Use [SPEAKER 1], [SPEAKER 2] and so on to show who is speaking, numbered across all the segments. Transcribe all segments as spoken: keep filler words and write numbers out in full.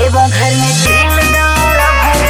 [SPEAKER 1] देवा घर में तेल डाला भर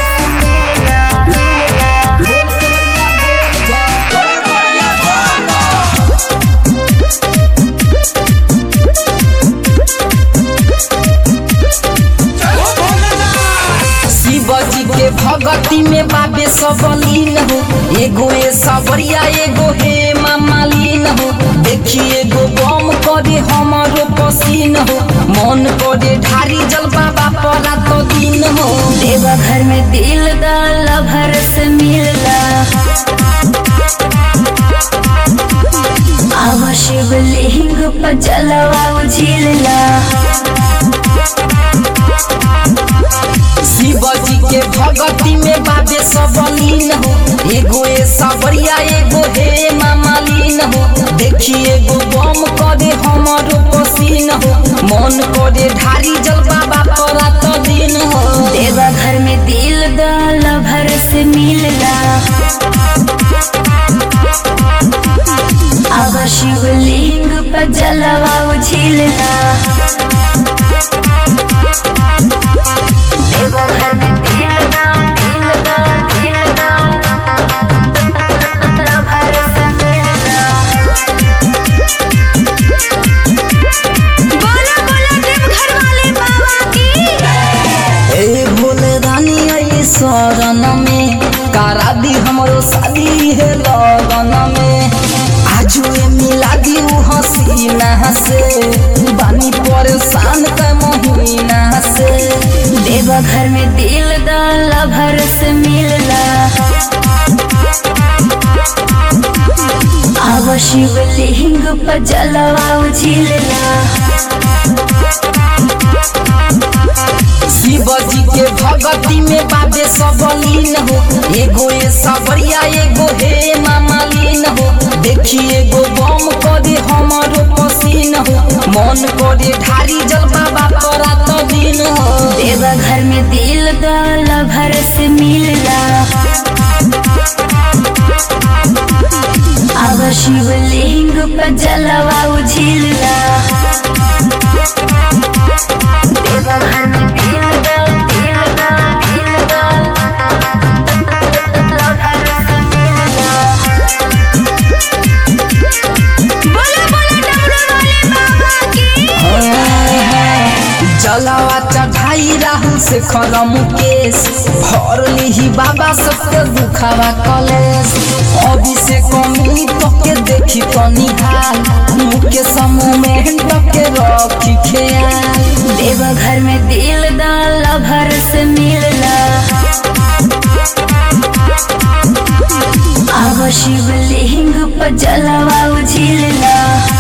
[SPEAKER 2] शिवजी के भगती में बाबे सब लीन हो। एगो ए सबरिया एगो हे मामालीन हो। देखिए एगो बम करे हमारो पसीन हो। मन करे ढारी जल बाबा परा तो दिन हो।
[SPEAKER 1] देवा घर में दिल डाला भर से मिलला आवा शिवलिंग पर जलवा उझिलला
[SPEAKER 2] शिवजी के भगती में बाबे सब लीन हो। एगो ए सबरिया एगो हे मामालीन हो। देखिए एगो बम करे हमारो पसीन हो। मन करे ढारी जल बाबा परा तो दिन हो।
[SPEAKER 1] देवा घर में दिल डाला भर से मिलला आवा शिवलिंग पर जलवा उझिलला देवा घर में दिल डाला दिल डाला दिल डाला भर से मिलला बोला बोला देव घर वाले बाबा की
[SPEAKER 2] ए भोले रानी आई शरण में करा दी हमरो शादी है लगन में। आजू ए मिला दी उ हसीना से बानी परेशान का महीना से।
[SPEAKER 1] देवा घर में दिल डाला भर से मिलला आवा शिवलिंग पर जलवा उझिलला
[SPEAKER 2] शिवजी के भगती में बाबे सब लीन हो। एगो ए सबरिया एगो हे मामालीन हो। देखिए एगो बम करे हमारो पसीन हो। मन करे ढारी जल बाबा परा तो दिन हो।
[SPEAKER 1] देवा घर में दिल डाला भर से मिलला आवा शिवलिंग पर जलवा उझिलला देवा घर में दिल डाला दिल डाला दिल डाला भर से मिलला बोला बोला डमरू वाले बाबा की
[SPEAKER 2] जलावा चढ़ाई राहुल से खर मुकेश हर लिही बाबा सबके दुखावा कलेश। अभिषेक कमी तके देखी तनी हाल मुके समूह में तके रखी ख्याल।
[SPEAKER 1] देवा घर में दिल डाला भर से मिलला आवा शिवलिंग पर जलवा उझिलला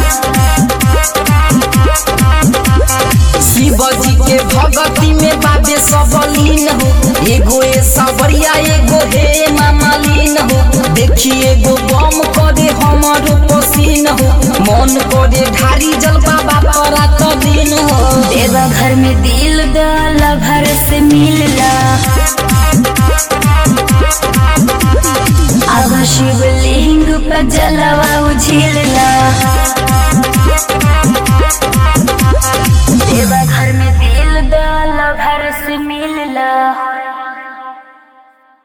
[SPEAKER 2] शिवजी के भगती में बाबे सब लीन हो। एगो ए सबरिया एगो हे मामालीन हो। देखिए एगो बम करे हमारो पसीन हो। मन करे ढारी जल बाबा परा तो दिन हो।
[SPEAKER 1] देवा घर में दिल डाला भर से मिलला आवा शिवलिंग पर जलवा उझिलला